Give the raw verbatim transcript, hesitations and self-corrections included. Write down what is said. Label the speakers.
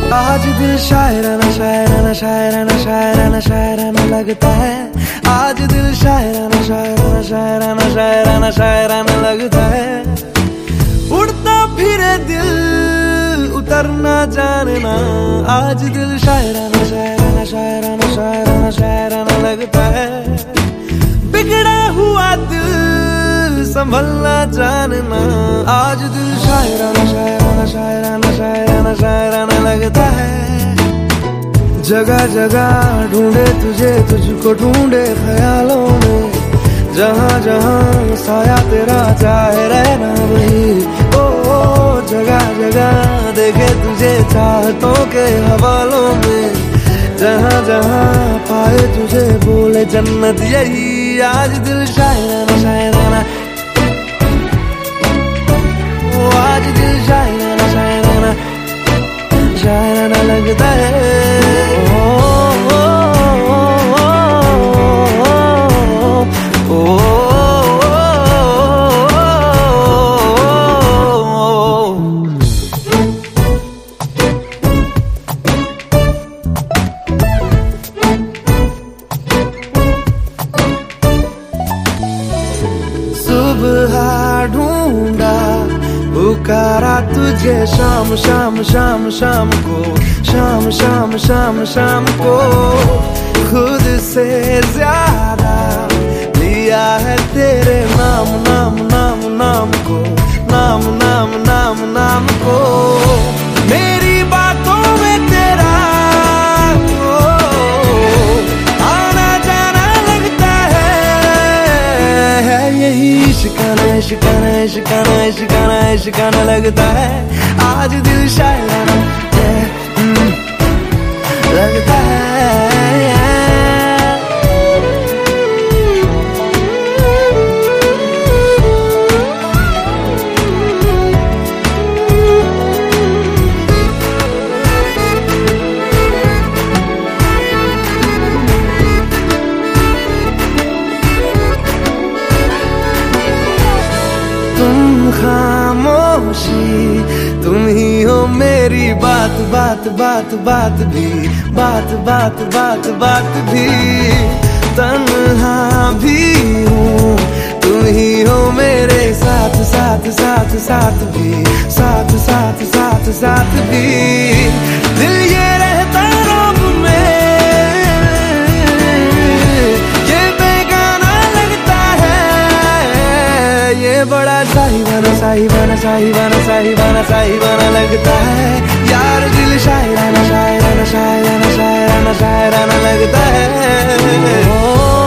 Speaker 1: आज दिल शायराना शायराना शायराना शायराना शायराना लगता है। आज दिल शायराना शायराना शायराना शायराना शायराना लगता है। उड़ता फिरे दिल उतरना जानना। आज दिल शायराना शायराना शायराना शायराना शायराना लगता है। बिगड़ा हुआ दिल संभलना जानना। आज दिल शायराना शायराना शायराना शायराना शायराना लगता है। जगह जगह ढूंढे तुझे, तुझको ढूंढे ख्यालों में। जहाँ जहाँ साया तेरा चाहे रहना वही। ओ, ओ जगह जगह देखे तुझे चाहतों के हवालों में। जहाँ जहाँ पाए तुझे बोले जन्नत यही। आज दिल शायराना शायराना, ओ आज दिल शायराना शायराना शायराना लगता है। ओ, ओ, ओ, ओ, ओ, ओ, सुबह ढूंढा पुकारा तुझे शाम शाम शाम शाम को। शाम शाम शाम शाम को खुद से ज्यादा लिया है तेरे नाम नाम नाम नाम को। नाम नाम नाम नाम को मेरी बातों में तेरा ओ, आना जाना लगता है। है यही शिकाना शिकाना शिकाना शिकाना शिकाना लगता है। आज दिल शायराना लगता है। तुम खामोशी तुम ही हो मेरी बात बात बात बात भी। बात बात बात बात भी। तन्हा भी हूँ तुम ही हो मेरे साथ साथ साथ साथ भी। साथ साथ साथ साथ भी। दिल ये रहता रब में ये बेगाना लगता है। ये बड़ा साहिबाना साहिबाना साहिबाना साहिबाना साहिबाना लगता है। यार दिल शायराना शायराना शायराना शायराना शायराना लगता है। ओ,